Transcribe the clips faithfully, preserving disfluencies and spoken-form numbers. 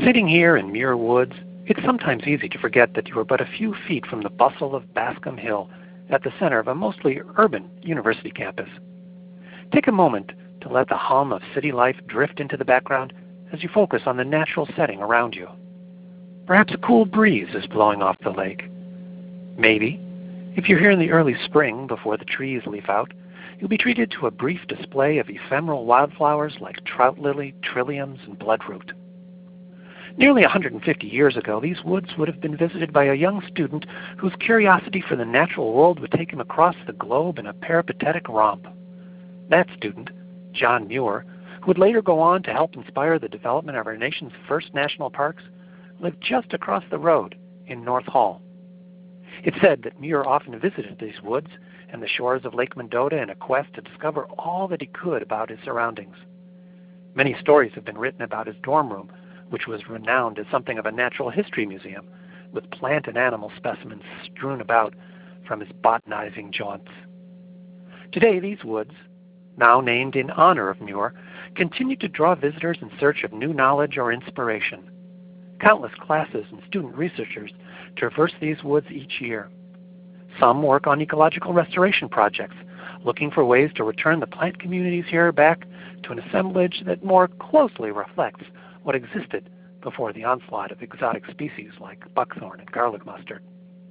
Sitting here in Muir Woods, it's sometimes easy to forget that you are but a few feet from the bustle of Bascom Hill at the center of a mostly urban university campus. Take a moment to let the hum of city life drift into the background as you focus on the natural setting around you. Perhaps a cool breeze is blowing off the lake. Maybe, if you're here in the early spring before the trees leaf out, you'll be treated to a brief display of ephemeral wildflowers like trout lily, trilliums, and bloodroot. Nearly one hundred fifty years ago, these woods would have been visited by a young student whose curiosity for the natural world would take him across the globe in a peripatetic romp. That student, John Muir, who would later go on to help inspire the development of our nation's first national parks, lived just across the road in North Hall. It's said that Muir often visited these woods and the shores of Lake Mendota in a quest to discover all that he could about his surroundings. Many stories have been written about his dorm room, which was renowned as something of a natural history museum, with plant and animal specimens strewn about from his botanizing jaunts. Today, these woods, now named in honor of Muir, continue to draw visitors in search of new knowledge or inspiration. Countless classes and student researchers traverse these woods each year. Some work on ecological restoration projects, looking for ways to return the plant communities here back to an assemblage that more closely reflects what existed before the onslaught of exotic species like buckthorn and garlic mustard.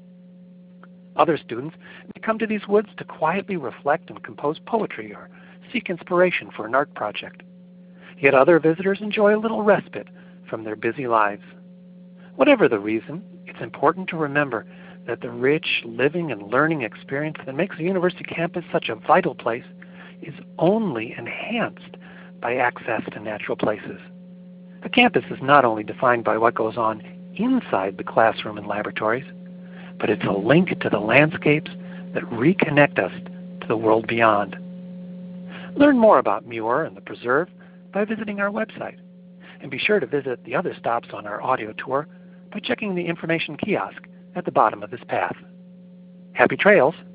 Other students may come to these woods to quietly reflect and compose poetry or seek inspiration for an art project. Yet other visitors enjoy a little respite from their busy lives. Whatever the reason, it's important to remember that the rich living and learning experience that makes a university campus such a vital place is only enhanced by access to natural places. A campus is not only defined by what goes on inside the classroom and laboratories, but it's a link to the landscapes that reconnect us to the world beyond. Learn more about Muir and the Preserve by visiting our website. And be sure to visit the other stops on our audio tour by checking the information kiosk at the bottom of this path. Happy trails!